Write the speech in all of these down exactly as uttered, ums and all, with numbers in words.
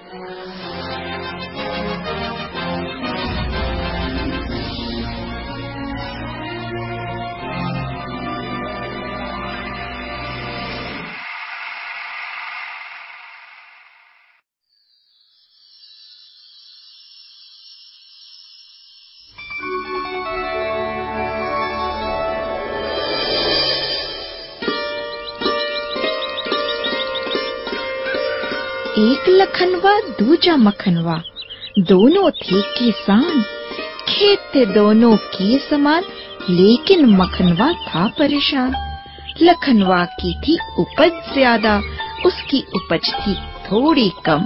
एक लखनवा दूजा मखनवा, दोनों थे किसान। खेत थे दोनों के समान, लेकिन मखनवा था परेशान। लखनवा की थी उपज ज्यादा, उसकी उपज थी थोड़ी कम।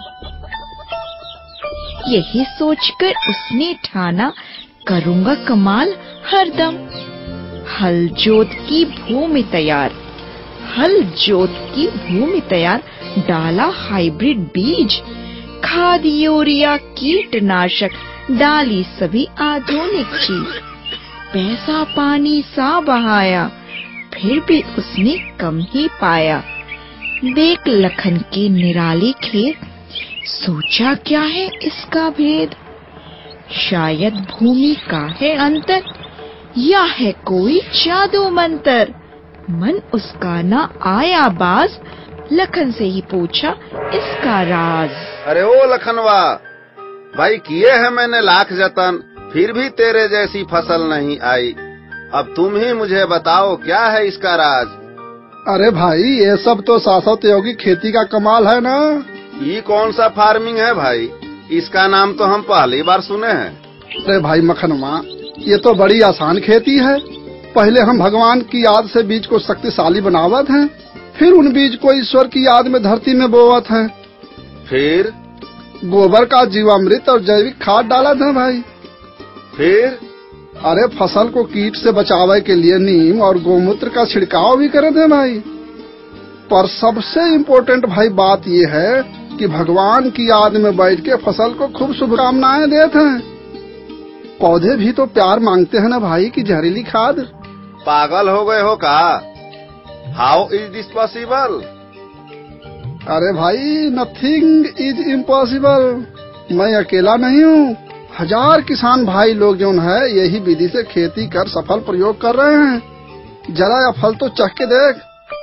यही सोचकर उसने ठाना, करूंगा कमाल हरदम। हल जोत की भूमि तैयार, हल जोत की भूमि तैयार, डाला हाइब्रिड बीज, खाद यूरिया कीटनाशक, डाली सभी आधुनिक चीज। पैसा पानी सा बहाया, फिर भी उसने कम ही पाया। देख लखन के निराले खेत, सोचा क्या है इसका भेद। शायद भूमि का है अंतर, या है कोई जादू मंतर। मन उसका न आया बाज, लखन से ही पूछा इसका राज। अरे ओ लखनवा भाई, किए हैं मैंने लाख जतन, फिर भी तेरे जैसी फसल नहीं आई। अब तुम ही मुझे बताओ क्या है इसका राज। अरे भाई, ये सब तो शाश्वत योगी खेती का कमाल है ना। ये कौन सा फार्मिंग है भाई, इसका नाम तो हम पहली बार सुने हैं। अरे भाई मखनवा, ये तो बड़ी आसान खेती है। पहले हम भगवान की याद से बीज को शक्तिशाली बनावत हैं, फिर उन बीज को ईश्वर की याद में धरती में बोवत हैं। फिर गोबर का जीवामृत और जैविक खाद डालत हैं भाई। फिर अरे फसल को कीट से बचावे के लिए नीम और गोमूत्र का छिड़काव भी करते हैं भाई। पर सबसे इम्पोर्टेंट भाई बात ये है कि भगवान की याद में बैठ के फसल को खूब शुभकामनाएं देते हैं। पौधे भी तो प्यार मांगते हैं ना भाई कि जहरीली खाद। पागल हो गए हो का? How is this possible? अरे भाई, नथिंग इज इम्पॉसिबल। मैं अकेला नहीं हूँ, हजार किसान भाई लोग जो है यही विधि से खेती कर सफल प्रयोग कर रहे हैं। जरा यह फल तो चख के देख।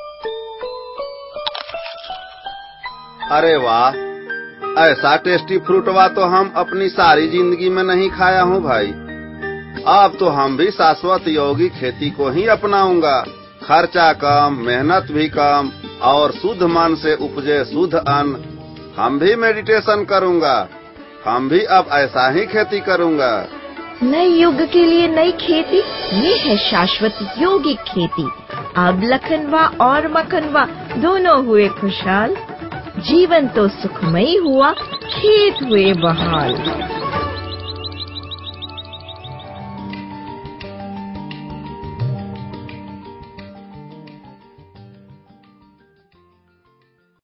अरे वाह, ऐसा टेस्टी फ्रूटवा तो हम अपनी सारी जिंदगी में नहीं खाया हूँ भाई। अब तो हम भी शाश्वत योगी खेती को ही अपनाऊंगा। खर्चा कम, मेहनत भी कम और शुद्ध मन से उपजे शुद्ध अन्न। हम भी मेडिटेशन करूंगा, हम भी अब ऐसा ही खेती करूंगा। नए युग के लिए नई खेती, ये है शाश्वत योगिक खेती। अब लखनवा और मखनवा दोनों हुए खुशहाल, जीवन तो सुखमयी हुआ, खेत हुए बहाल।